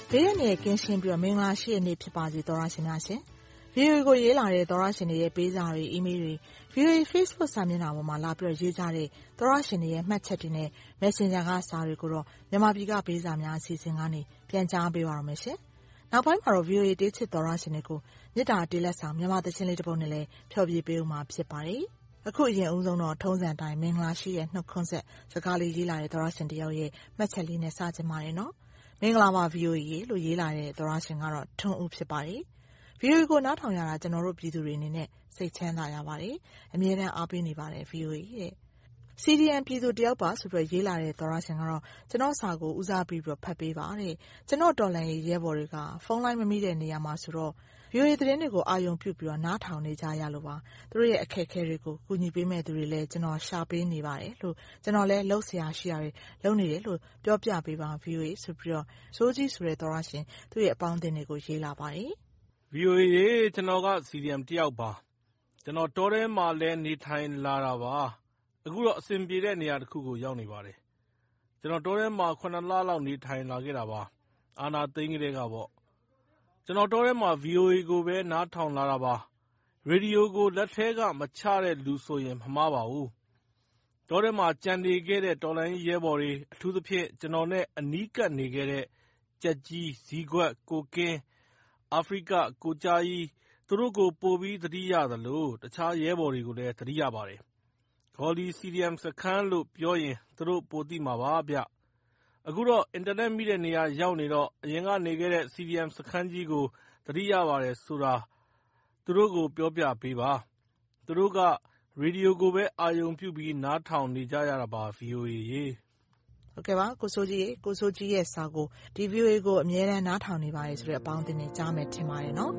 ဘေးရန်ရဲ့ကင်းရှင်းပြီးတော့မင်္ဂလာရှိတဲ့နေ့ဖြစ်ပါစေသောရရှင်များရှင်။ VOA ကိုရေးလာတဲ့သောရရှင်တွေရဲ့ပေးစာတွေအီးမေးလ်တွေ VOA Facebook စာမျက်နှာပေါ်မှာလာပြီးတော့ရေးကြတဲ့သောရရှင်တွေရဲ့မှတ်ချက်တွေနဲ့ Messenger ကစာတွေကိုတော့မြန်မာပြည်ကပေးစာများအစီအစဉ်ကနေပြန်ကြားပေးပါရမယ်ရှင်။နောက်ပိုင်းမှာတော့ VOA တေးချစ်သောရရှင်တွေကိုမေတ္တာတေးလက်ဆောင်မြန်မာသချင်းလေးတစ်ပုဒ်နဲ့လည်းဖျော်ဖြေပေးဦးမှာဖြစ်ပါတယ်။အခုအရင်ဦးဆုံးတော့ထုံးစံအတိုင်းမင်္ဂလာရှိတဲ့နှုတ်ခွန်းဆက်စကားလေးရေးလာတဲ့သောရရှင်တယောက်ရဲ့မှတ်ချက်လေးနဲ့စကြပါရနော်။မင်္ဂလာပါ VOA လို့ရေးလာတဲ့သောရရှင်ကတော့ထွန်းဦးဖြစ်ပါတယ်။ VOA ကိုနားထောင်ရတာကျွန်တော်တို့ပြည်သူတွေအနေနဲ့စိတ်ချမ်းသာရပါတယ်။အမြဲတမ်းအားပေးနေပါတယ် VOA ရဲ့။ CDN ပြည်သူတယောက်ပါဆိုပြီးရေးလာတဲ့သောရရှင်ကတော့ကျွန်တော်စာကိုဦးစားပေးပြီးဖတ်ပေးပါတဲ့။ကျွန်တော်တော်လန်ရေးရဲဘော်တွေကဖုန်းလိုင်းမမိတဲ့နေရာမှာဆိုတော့ VOA သတင်းတွေကိုအာရုံပြုပြီးတော့နားထောင်နေကြရလို့ပါ။သူတို့ရဲ့အခက်အခဲတွေကိုကူညီပေးမဲ့သူတွေလည်းကျွန်တော်ရှာပေးနေပါတယ်လို့ကျွန်တော်လည်းလှုပ်ရှားရှိရတယ်လုပ်နေတယ်လို့ပြောပြပေးပါ VOA ဆိုပြီးတော့စိုးကြီးဆိုတဲ့သောရရှင်သူ့ရဲ့အပေါင်းအသင်းတွေကိုရေးလာပါတယ်။ VOA ရေကျွန်တော်က CDM တယောက်ပါကျွန်တော်တောထဲမှာလည်းနေထိုင်လာတာပါအခုတော့အဆင်ပြေတဲ့နေရာတစ်ခုကိုရောက်နေပါတယ်ကျွန်တော်တောထဲမှာ9လလောက်နေထိုင်လာခဲ့တာပါအာနာသိန်းကလေးကပေါ့ကျွန်တော်တောထဲမှာ VOA ကိုပဲနားထောင်လာတာပါရေဒီယိုကိုလက်ထဲကမချတဲ့လူဆိုရင်မမှားပါဘူးတောထဲမှာကြံနေခဲ့တဲ့တော်လိုင်းရဲဘော်တွေအထူးသဖြင့်ကျွန်တော်နဲ့အနီးကပ်နေခဲ့တဲ့ကြက်ကြီးဇီးကွက်ကိုကင်းအာဖရိကကိုကြားကြီးသူတို့ကိုပို့ပြီးသတိရသလိုတခြားရဲဘော်တွေကိုလည်းသတိရပါတယ်ဂေါ်လီ CDM စခန်းလို့ပြောရင်သူတို့ပိုသိမှာပါဗျအခုတော့အင်တာနက်မိတဲ့နေရာရောက်နေတော့အရင်ကနေခဲ့တဲ့ CDM စခန်းကြီးကိုသတိရပါတယ်ဆိုတာသူတို့ကိုပြောပြပေးပါသူတို့ကရေဒီယိုကိုပဲအာရုံပြုပြီးနားထောင်နေကြရတာပါ VOA ရေဟုတ်ကဲ့ပါကိုစိုးကြီးရဲ့စာကိုဒီ VOA ကိုအမြဲတမ်းနားထောင်နေပါတယ်ဆိုတဲ့အပေါင်းအသင်းနဲ့ကြားမယ်ထင်ပါတယ်နော်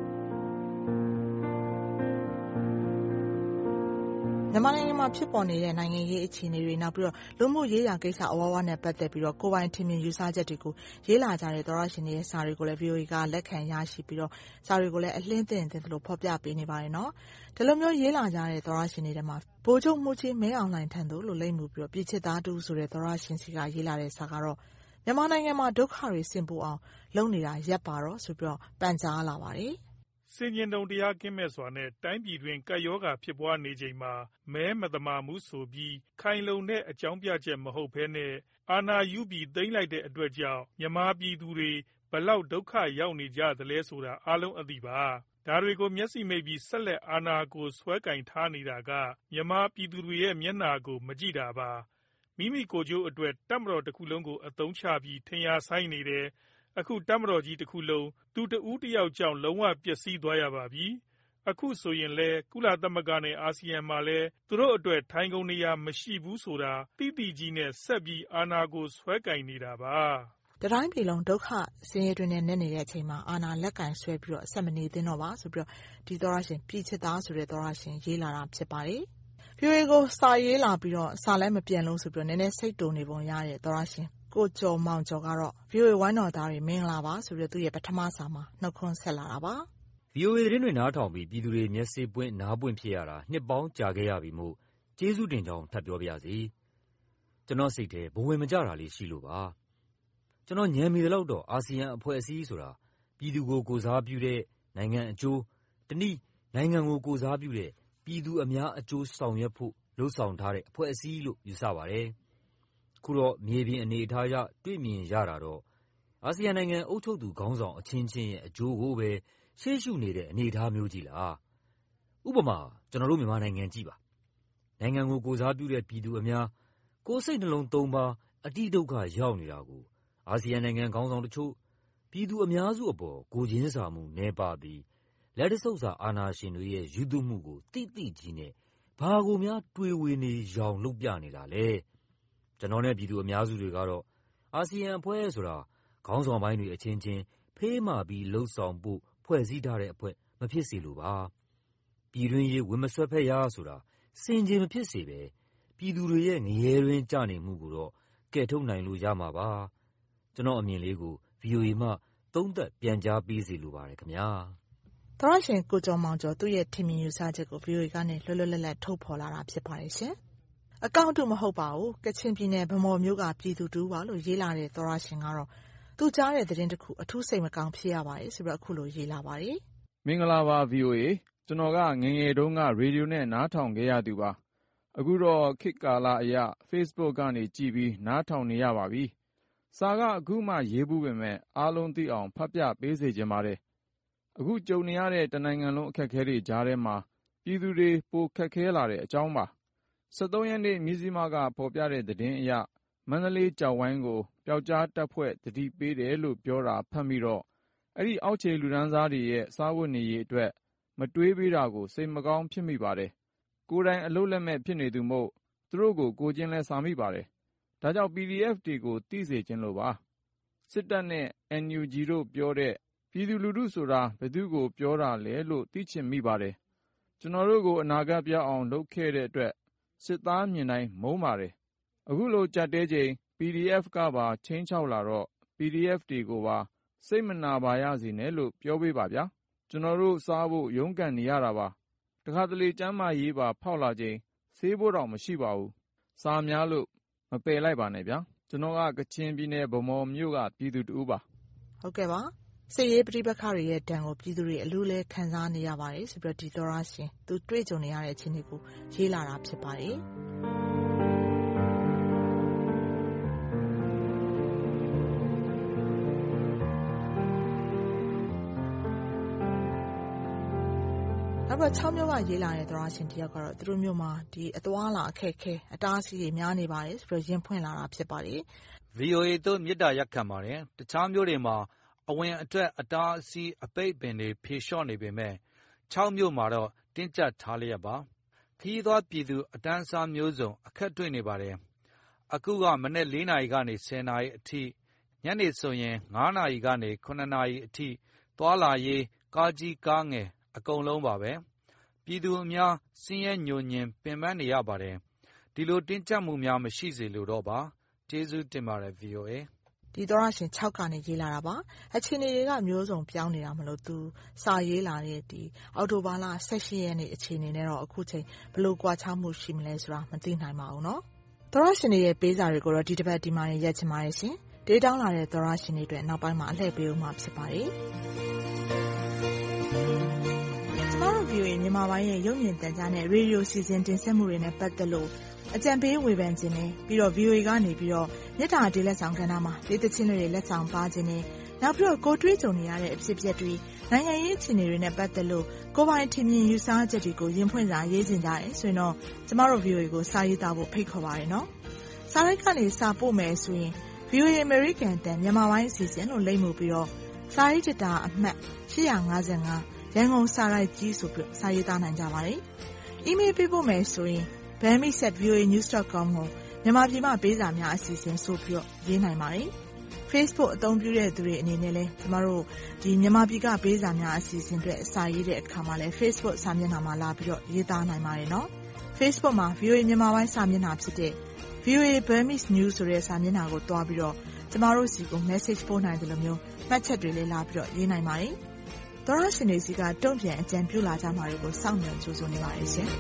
မြန်မာနိုင်ငံမှာဖြစ်ပေါ်နေတဲ့နိုင်ငံရေးအခြေအနေတွေနောက်ပြီးတော့လူမှုရေးရာကိစ္စအဝဝနဲ့ပတ်သက်ပြီးတော့ကိုယ်ပိုင်ထင်မြင်ယူဆချက်တွေကိုရေးလာကြတဲ့သောရရှင်တွေရဲ့စာတွေကိုလည်း VOA ကလက်ခံရရှိပြီးတော့စာတွေကိုလည်းအလင်းသင်လို့ဖော်ပြပေးနေပါတယ်နော်ဒီလိုမျိုးရေးလာကြတဲ့သောရရှင်တွေထဲမှာဗိုလ်ချုပ်မှုကြီးမဲအောင်လှိုင်ထံသို့လို့လိမ့်မှုပြီးတော့ပြည်ချစ်သားတူဆိုတဲ့သောရရှင်စီကရေးလာတဲ့စာကတော့မြန်မာနိုင်ငံမှာဒုက္ခတွေဆင်ပူအောင်လုပ်နေတာရပ်ပါတော့ဆိုပြီးတော့ပန်ကြားလာပါတယ်ဆင်ခြင်တုံတရားကင်းမဲ့စွာနဲ့တိုင်းပြည်တွင်ကပ်ရောဂါဖြစ်ပွားနေချိန်မှာမဲမသမာမှုဆိုပြီးခိုင်လုံတဲ့အကြောင်းပြချက်မဟုတ်ဘဲနဲ့အာဏာယူပြီးသိမ်းလိုက်တဲ့အတွက်ကြောင့်မြန်မာပြည်သူတွေဘလောက်ဒုက္ခရောက်နေကြသလဲဆိုတာအားလုံးအသိပါဒါတွေကိုမျက်စိမိတ်ပြီးဆက်လက်အာဏာကိုဆွဲကင်ထားနေတာကမြန်မာပြည်သူတွေရဲ့မျက်နှာကိုမကြည့်တာပါမိမိကိုယ်ကျိုးအတွက်တပ်မတော်တစ်ခုလုံးကိုအသုံးချပြီးထင်ရှားဆိုင်နေတယ်အခုတပ်မတော်ကြီးတစ်ခုလုံးသူတဦးတယောက်ကြောင့်လုံးဝပျက်စီးသွားရပါပြီအခုဆိုရင်လဲကုလသမဂ္ဂနဲ့အာဆီယံမှာလဲသူတို့အတွက်ထိုင်ကုန်နေရာမရှိဘူးဆိုတာတိတိကြီးနဲ့ဆက်ပြီးအာဏာကိုဆွဲကင်နေတာပါတတိုင်းပြည်လုံးဒုက္ခဆင်းရဲတွင်နဲ့နေနေတဲ့အချိန်မှာအာဏာလက်ကင်ဆွဲပြီးတော့အဆက်မနေသင့်တော့ပါဆိုပြီးတော့ဒီသောရရှင်ပြည်ချစ်သားဆိုတဲ့သောရရှင်ရေးလာတာဖြစ်ပါတယ်VOA ကိုစာရေးလာပြီးတော့စာလည်းမပြန်လို့ဆိုပြီးတော့နည်းနည်းစိတ်တုန်နေပုံရတဲ့သောရရှင်ကိုကျော်မောင်ကျော်ကတော့ VOA ဝိုင်းတော်သားတွေမင်္ဂလာပါဆိုပြီးတော့သူ့ရဲ့ပထမစာမှာနှုတ်ခွန်းဆက်လာတာပါ VOA သတင်းတွေနားထောင်ပြီးပြည်သူတွေမျက်စိပွင့်နားပွင့်ဖြစ်ရတာနှစ်ပေါင်းကြာခဲ့ရပြီမို့ကျေးဇူးတင်ကြောင်းထပ်ပြောပြစီကျွန်တော်စိတ်ထဲဘဝင်မကြတာလေးရှိလို့ပါကျွန်တော်ညံမိတဲ့လောက်တော့အာဆီယံအဖွဲ့အစည်းဆိုတာပြည်သူကိုကိုစားပြုတဲ့နိုင်ငံအကျိုးတနည်းနိုင်ငံကိုကိုစားပြုတဲ့ပြည်သူအများအကျိုးဆောင်ရွက်ဖို့လှုံ့ဆော်ထားတဲ့အဖွဲ့အစည်းလို့ယူဆပါတယ်ခုတော့မြေပြင်အနေအထားအရတွေ့မြင်ရတာတော့အာဆီယံနိုင်ငံအုပ်ချုပ်သူခေါင်းဆောင်အချင်းချင်းရဲ့အကျိုးကိုပဲရှေ့ရှုနေတဲ့အနေအထားမျိုးကြီးလားဥပမာကျွန်တော်တို့မြန်မာနိုင်ငံကြည့်ပါနိုင်ငံကိုကိုစားပြုတဲ့ပြည်သူအများကိုယ်စိတ်နှလုံးသုံးပါအတိဒုက္ခရောက်နေတာကိုအာဆီယံနိုင်ငံခေါင်းဆောင်တချို့ပြည်သူအများစုအပေါ်ကိုချင်းစာမှုနှဲပါပြီးလက်တဆုပ်စာအာဏာရှင်တွေရဲ့ယူသွမှုကိုတိတိကြီးနဲ့ဘာကိုများတွေးဝေနေရောင်လုပ်ပြနေတာလဲကျွန်တော်နဲ့ပြည်သူအများစုတွေကတော့အာဆီယံအဖွဲ့ဆိုတာခေါင်းဆောင်ပိုင်းတွေအချင်းချင်းဖေးမှပြီးလှုပ်ဆောင်ဖို့ဖွဲ့စည်းထားတဲ့အဖွဲ့မဖြစ်စေလိုပါပြည်တွင်းရေးဝင်မဆွဲဖက်ရဆိုတာစင်ကြယ်မဖြစ်စေပဲပြည်သူတွေရဲ့ငရဲတွင်ကြနေမှုကိုတော့ကဲထုတ်နိုင်လို့ရမှာပါကျွန်တော်အမြင်လေးကို VOA မှသုံးသပ်ပြန်ကြားပေးစီလိုပါတယ်ခင်ဗျာသောရရှင်ကိုကျော်မောင်ကျော်သူ့ရဲ့ထင်မြင်ယူဆချက်ကို VOA ကနေလွတ်လွတ်လပ်လပ်ထုတ်ဖော်လာတာဖြစ်ပါတယ်ရှင်အကောင့်တူမဟုတ်ပါဘူးကချင်ပြည်နယ်ဗမော်မြို့ကပြည်သူတူပါလို့ရေးလာတဲ့သောရရှင်ကတော့သူကြားတဲ့သတင်းတစ်ခုအထူးစိတ်မကောင်းဖြစ်ရပါတယ်ဆိုပြီးအခုလိုရေးလာပါတယ်။မင်္ဂလာပါ VOA ကျွန်တော်ကငယ်ငယ်တုန်းကရေဒီယိုနဲ့နားထောင်ခဲ့ရသူပါ။အခုတော့ခေတ်ကာလအရ Facebook ကနေကြည့်ပြီးနားထောင်နေရပါပြီ။စာကအခုမှရေးဘူးပေမဲ့အားလုံးသိအောင်ဖတ်ပြပေးစေချင်ပါတယ်။အခုကြုံနေရတဲ့တနိုင်ငံလုံးအခက်အခဲတွေကြားထဲမှာပြည်သူတွေပိုခက်ခဲလာတဲ့အကြောင်းပါ။23 ရက်နေ့မြစည်းမကဖော်ပြတဲ့သတင်းအရမန္တလေးကျောက်ဝိုင်းကိုပျောက်ကြားတပ်ဖွဲ့တတိပေးတယ်လို့ပြောတာဖတ်မိတော့အဲ့ဒီအောက်ခြေလူဒန်းစားတွေရဲ့စားဝတ်နေရေးအတွက်မတွေးပေးတာကိုစိတ်မကောင်းဖြစ်မိပါတယ်။ကိုယ်တိုင်အလုပ်လက်မဲ့ဖြစ်နေသူမို့သူတို့ကိုကိုချင်းလဲစာမိပါတယ်။ဒါကြောင့် PDF တွေကိုသိစေခြင်းလို့ပါ။စစ်တပ်နဲ့ NUG တို့ပြောတဲ့ပြည်သူလူထုဆိုတာဘယ်သူကိုပြောတာလဲလို့သိချင်မိပါတယ်။ကျွန်တော်တို့ကိုအနာဂတ်ပြောင်းအောင်လုပ်ခဲ့တဲ့အတွက်စစ်သားမြင်တိုင်းမုန်းပါတယ်။အခုလိုကြက်တဲချိန် PDF ကပါချင်းချောက်လာတော့ PDF တွေကိုပါစိတ်မနာပါရစေနဲ့လို့ပြောပေးပါဗျာ။ကျွန်တော်တို့စားဖို့ရုန်းကန်နေရတာပါ။တခါတလေကျမ်းမာရေးပါဖောက်လာချိန်ဆေးဖို့တော့မရှိပါဘူး။စာများလို့မပယ်လိုက်ပါနဲ့ဗျာ။ကျွန်တော်ကကချင်ပြည်နယ်ဗမော်မြို့ကပြည်သူတူပါ။ဟုတ်ကဲ့ပါ။စစ်ရေးပဋိပက္ခတွေရဲ့ဒဏ်ကိုပြည်သူတွေအလူးလဲခံစားနေရပါတယ်ဆိုပြီးဒီသောရရှင်သူတွေ့ကြုံနေရတဲ့အခြေအနေကိုရေးလာတာဖြစ်ပါတယ်။နောက်တော့6မျိုးကရေးလာတဲ့သောရရှင်တယောက်ကတော့သူတို့မျိုးမှာဒီအသွားလာအခက်အခဲအတားအဆီးတွေများနေပါတယ်ဆိုပြီးရင်ဖွင့်လာတာဖြစ်ပါတယ်။ VOA တို့မြစ်တာရက်ခံပါတယ်။တခြားမျိုးတွေမှာအဝင်အတွက်အတားအဆီးအပိတ်ပင်တွေဖြေလျှော့နေပေမဲ့6မျိုးမှာတော့တင်းကျပ်ထားလျက်ပါ။ခရီးသွားပြည်သူအတန်းစားမျိုးစုံအခက်တွေ့နေပါတယ်။အခုကမနေ့4နာရီကနေ10နာရီအထိညနေဆိုရင်9နာရီကနေ9နာရီအထိသွားလာရေးကားကြီးကားငယ်အကုန်လုံးပါပဲ။ပြည်သူအများဆင်းရဲညိုညင်ပင်ပန်းနေရပါတယ်။ဒီလိုတင်းကျပ်မှုများမရှိစေလိုတော့ပါ။ကျေးဇူးတင်ပါတယ် VOA ။ဒီသောရရှင်6ကနေရေးလာတာပါ။အခြေအနေတွေကမျိုးစုံပြောင်းနေတာမလို့သူစာရေးလာတဲ့ဒီအော်တိုဘာလ18ရက်နေ့အခြေအနေနဲ့တော့အခုချိန်ဘယ်လိုကွာခြားမှုရှိမလဲဆိုတာမသိနိုင်ပါဘူးเนาะ။သောရရှင်ရဲ့ပေးစာတွေကိုတော့ဒီတစ်ပတ်ဒီမှာရက်ချင်ပါတယ်ရှင်။ဒေးတောင်းလာတဲ့သောရရှင်တွေအတွက်နောက်ပိုင်းမှာအလှည့်ပေးဦးမှာဖြစ်ပါတယ်။ VOA မြန်မာပိုင်းရဲ့ရုပ်မြင်သံကြားနဲ့ရေဒီယိုစီစဉ်တင်ဆက်မှုတွေနဲ့ပတ်သက်လို့အကြံပေးဝေဖန်ခြင်းနဲ့ပြီးတော့ VOA ကနေပြီးတော့မြစ်တာဒေးလက်ဆောင်ကဏ္ဍမှာဒေသချင်းတွေလက်ဆောင်ပါခြင်းနဲ့နောက်ပြီးတော့ကိုတွေးကြုံနေရတဲ့အဖြစ်အပျက်တွေနိုင်ငံရေးအခြေအနေတွေနဲ့ပတ်သက်လို့ကိုယ်ပိုင်ထင်မြင်ယူဆချက်တွေကိုရင်းဖွင့်စာရေးခြင်းကြတယ်ဆိုရင်တော့ကျမတို့ VOA ကိုစာရေးသားဖို့ဖိတ်ခေါ်ပါရနော်။စာရိုက်ကနေစာပို့မယ်ဆိုရင် VOA American တန်မြန်မာပိုင်းအစီအစဉ်လို့လိမ့်မှုပြီးတော့စာရေးတတာအမှတ်855ရန်ကုန်စာရိုက်ကြီးဆိုပြီးစာရေးသားနိုင်ကြပါတယ်။ email ပေးဖို့မယ်ဆိုရင် bami@voanews.com ကိုမြန်မာပြည်မှာပေးစာများအစီအစဉ်ဆိုပြီးရေးနိုင်ပါတယ်။ Facebook အသုံးပြုတဲ့သူတွေအနေနဲ့လည်းကျမတို့ဒီမြန်မာပြည်ကပေးစာများအစီအစဉ်တွေစာရေးတဲ့အခါမှာလည်း Facebook စာမျက်နှာမှာလာပြီးတော့ရေးသားနိုင်ပါတယ်နော်။ Facebook မှာ VOA မြန်မာပိုင်းစာမျက်နှာဖြစ်တဲ့ VOA Burmese News ဆိုတဲ့စာမျက်နှာကိုတွားပြီးတော့ကျမတို့စီကို message ပို့နိုင်တယ်လို့မျိုးမှတ်ချက်တွေလည်းလာပြီးတော့ရေးနိုင်ပါတယ်။သောရရှင်တွေစီကတုံ့ပြန်အကြံပြုလာကြမှာတွေကိုစောင့်မျှော်ကြိုးစားနေပါတယ်ရှင်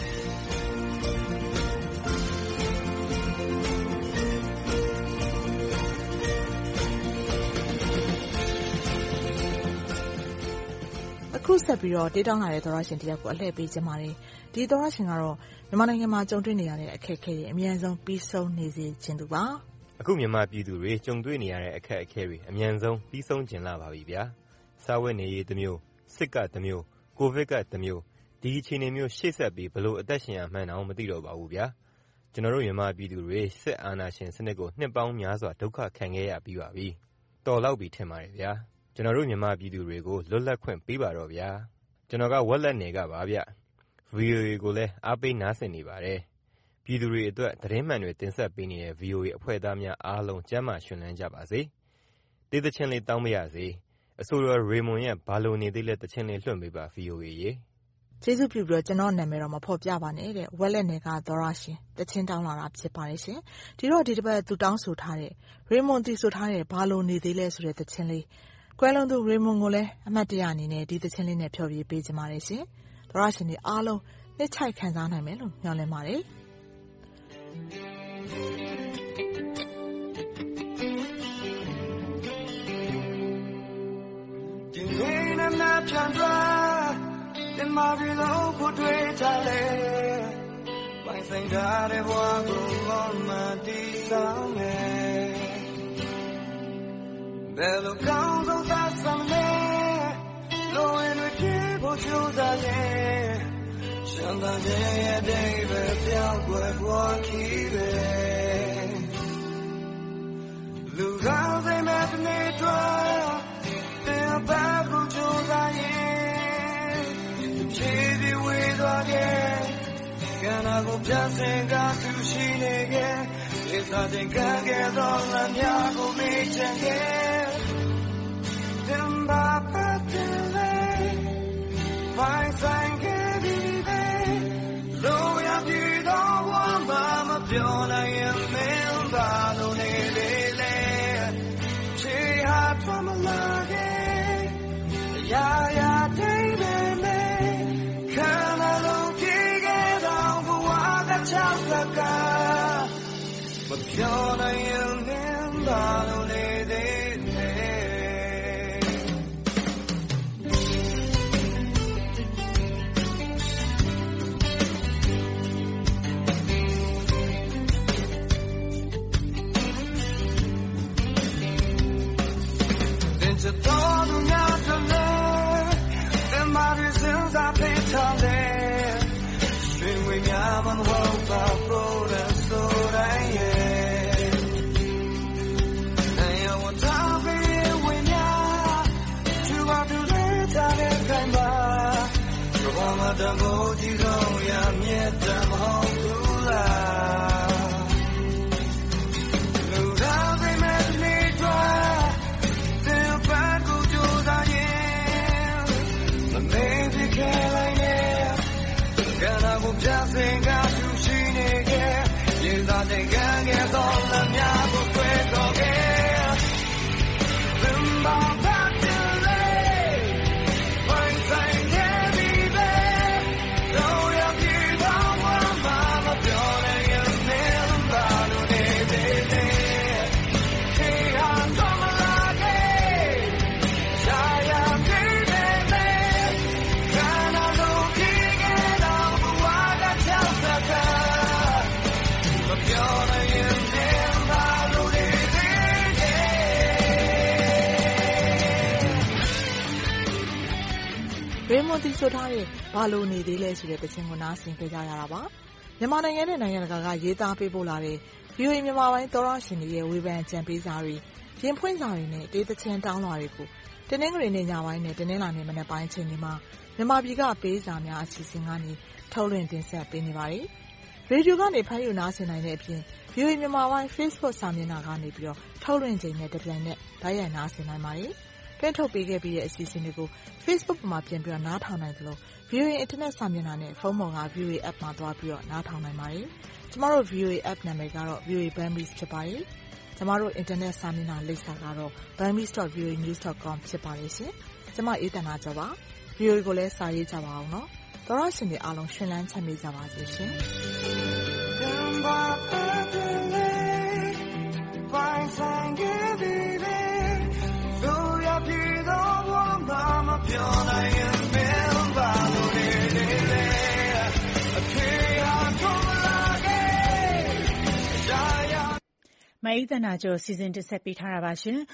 ။အခုဆက်ပြီးတော့တေးတောင်းလာတဲ့သောရရှင်တယောက်ကိုအလှည့်ပေးခြင်းပါတယ်။ဒီသောရရှင်ကတော့မြန်မာနိုင်ငံမှာကြုံတွေ့နေရတဲ့အခက်အခဲတွေအများဆုံးပြီးဆုံးနေစေခြင်းသူပါ။အခုမြန်မာပြည်သူတွေကြုံတွေ့နေရတဲ့အခက်အခဲတွေအများဆုံးပြီးဆုံးခြင်းလာပါပြီဗျာ။စားဝတ်နေရေးတစ်မျိုးစစ်ကတစ်မျိုးကိုဗစ်ကတစ်မျိုးဒီအခြေအနေမျိုးရှေ့ဆက်ပြီးဘလို့အသက်ရှင်ရမှန်းအောင်မသိတော့ပါဘူးဗျာကျွန်တော်တို့မြန်မာပြည်သူတွေစစ်အာဏာရှင်စနစ်ကိုနှစ်ပေါင်းများစွာဒုက္ခခံခဲ့ရပြီးပါပြီတော်လောက်ပြီထင်ပါတယ်ဗျာကျွန်တော်တို့မြန်မာပြည်သူတွေကိုလွတ်လပ်ခွင့်ပေးပါတော့ဗျာကျွန်တော်ကဝက်လက်နယ်ကပါဗျ VOA ကိုလည်းအားပေးနားဆင်နေပါတယ်ပြည်သူတွေအတွက်သတင်းမှန်တွေတင်ဆက်ပေးနေတဲ့ VOA အဖွဲ့သားများအားလုံးကျန်းမာရှင်လန်းကြပါစေတေးသချင်းလေးတောင်းမရစေအဆိုတော်ရေမွန်ရဲ့ဘာလို့နေသေးလဲတခြင်းလေးလွှင့်ပေးပါ VOA ရေကျေးဇူးပြုပြီးတော့ကျွန်တော်နာမည်တော့မဖော်ပြပါနဲ့တဲ့ဝက်လက်နယ်ကသောရရှင်တခြင်းတောင်းလာတာဖြစ်ပါတယ်ရှင်ဒီတော့ဒီတစ်ပတ်သူတောင်းဆိုထားတဲ့ရေမွန်တီဆိုထားတဲ့ဘာလို့နေသေးလဲဆိုတဲ့တခြင်းလေးကွယ်လွန်သူရေမွန်ကိုလည်းအမှတ်တရအနေနဲ့ဒီတခြင်းလေးနဲ့ဖျော်ဖြေပေးကြပါတယ်ရှင်သောရရှင်တွေအားလုံးနှစ်ချိုက်ခံစားနိုင်မယ်လို့မျှော်လင့်ပါတယ်ပြန်ထွက်တင်မာပြီလို့ဖို့တွေ့ကြလေပိုင်ဆိုင်ထားတဲ့ဘဝကိုမောင်းမှတီးဆောင်မယ်ဘယ်လိုကောင်းဆုံးသာဆောင်လဲလိုရင်တွေပြေဖို့ကြိုးစားနေရှမ်းသားရဲ့ဒိဗ်ပဲပြောင်းွယ်ဘဝခီးပဲလူကောင်းစိတ်မဲ့တနေ့တော့တင်ပါကိုကြိုးစားရင်ဖြည်းဖြည်းဝေးသွားခဲ့ကံနာကိုပြဆင်ကသူရှိနေခဲ့ဒီစားတဲ့ကံကဲတော့လမ်းများကိုမေ့ချင်ခဲ့တင်ပါပတ်တယ်လေမိုင်းဆိုင်ခဲ့ပြီပဲလိုရပြီတော့ဝမ်းပါမပြောနိုင်ရင်မင်းပါလို့နေလေလေချေဟာထွမ်းမလာခဲ့ရာရာတိတ်နေလေခံလာလို့ကြည့်ခဲ့တော့ဘဝကချောက်ကကမပြောနိုင်ရင်မင်းပါလို့နေသေးတယ်တော်သူများတို့လည်းတင်မာရစင်သာဖေးထားလေရွှေဝေများမဟုတ်ပါဘူးတဲ့ဆိုတိုင်းရဲ့နိုင်ဝတ်ထားပြီးဝေများသူပါသူလေးထားတဲ့ခိုင်ပါဘာမှတမိုးကြီးဆုံးရမြတ်တမဟုတ်ဘူးလားလူသားတွေမဲ့နေတော့Maybe Caroline, gonna go just sing out to she again. You thought they can get all the Yago quick again. Remember back to lay. One thing can be there. Though you keep on one mama, you're in a million dollars day. Hey, I'm coming again. Shaya. Raymond တီဆိုထားတဲ့ဘာလို့နေသေးလဲဆိုတဲ့တခြင်းကိုနားဆင်ကြကြရတာပါမြန်မာနိုင်ငံနဲ့နိုင်ငံတကာကရေးသားပေးပို့လာတဲ့ VOA မြန်မာပိုင်းသောရရှင်တွေရဲ့ဝေဖန်ကြံပေးစာတွေပြင်ဖွင့်စာတွေနဲ့တေးသခြင်းတောင်းလွှာတွေကိုတင်းနှင်းကလေးနဲ့ညပိုင်းနဲ့တင်းနှင်းလာနေမနေ့ပိုင်းချိန်တွေမှာမြန်မာပြည်ကပေးစာများအစီအစဉ်ကနေထုတ်လွှင့်တင်ဆက်ပေးနေပါတယ်ရေဒီယိုကနေဖမ်းယူနားဆင်နိုင်တဲ့အပြင် VOA မြန်မာပိုင်း Facebook စာမျက်နှာကနေပြီးတော့ထုတ်လွှင့်ချိန်နဲ့တပြိုင်နက်ဓာတ်ရိုက်နားဆင်နိုင်ပါတယ်တွဲထုတ်ပေးခဲ့ပြီးတဲ့အစီအစဉ်တွေကို Facebook မှာပြင်ပြီးတော့နားထောင်နိုင်သလို VOA Internet စာမျက်နှာနဲ့ဖုန်းပေါ်က VOA App မှာသွားပြီးတော့နားထောင်နိုင်ပါတယ်။ကျမတို့ VOA App နာမည်ကတော့ VOA Burmese ဖြစ်ပါတယ်။ကျမတို့ Internet စာမျက်နှာလိပ်စာကတော့ burmese.voanews.com ဖြစ်ပါတယ်ရှင်။ကျမအေးတနာကျော်ပါ။ VOA ကိုလည်းစာရေးကြပါအောင်နော်။သောရရှင်တွေအားလုံးရှင်လန်းချမ်းမြေ့ကြပါစေရှင်။ Maitana Jo season တက်ဆက်ပေးထားတာပါရှင်